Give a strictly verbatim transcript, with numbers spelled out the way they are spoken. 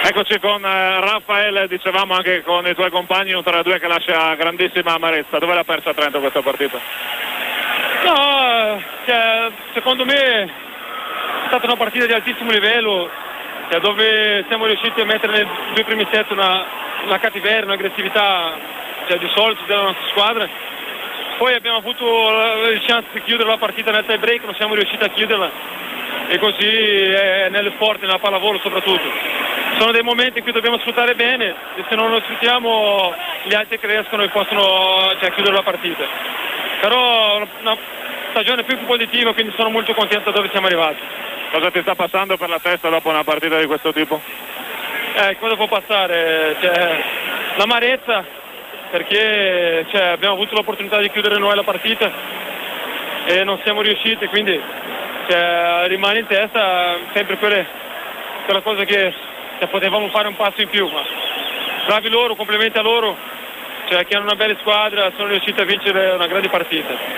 Eccoci con eh, Raffaele, dicevamo anche con i tuoi compagni, un tre a due che lascia grandissima amarezza. Dove l'ha persa Trento questa partita? No, cioè, secondo me è stata una partita di altissimo livello, cioè, dove siamo riusciti a mettere nei due primi set una, una cattiveria, un'aggressività cioè, di solito della nostra squadra. Poi abbiamo avuto la, la chance di chiudere la partita nel tie break, non siamo riusciti a chiuderla, e così è nello sport, nella pallavolo soprattutto. Sono dei momenti in cui dobbiamo sfruttare bene, e se non lo sfruttiamo gli altri crescono e possono cioè, chiudere la partita. Però una stagione più che positiva, quindi sono molto contento da dove siamo arrivati. Cosa ti sta passando per la testa dopo una partita di questo tipo? Eh, cosa può passare? Cioè, l'amarezza, perché cioè, abbiamo avuto l'opportunità di chiudere noi la partita e non siamo riusciti, quindi cioè, rimane in testa sempre quelle, quella cosa che cioè, potevamo fare un passo in più, ma bravi loro, complimenti a loro, cioè, che hanno una bella squadra, sono riusciti a vincere una grande partita.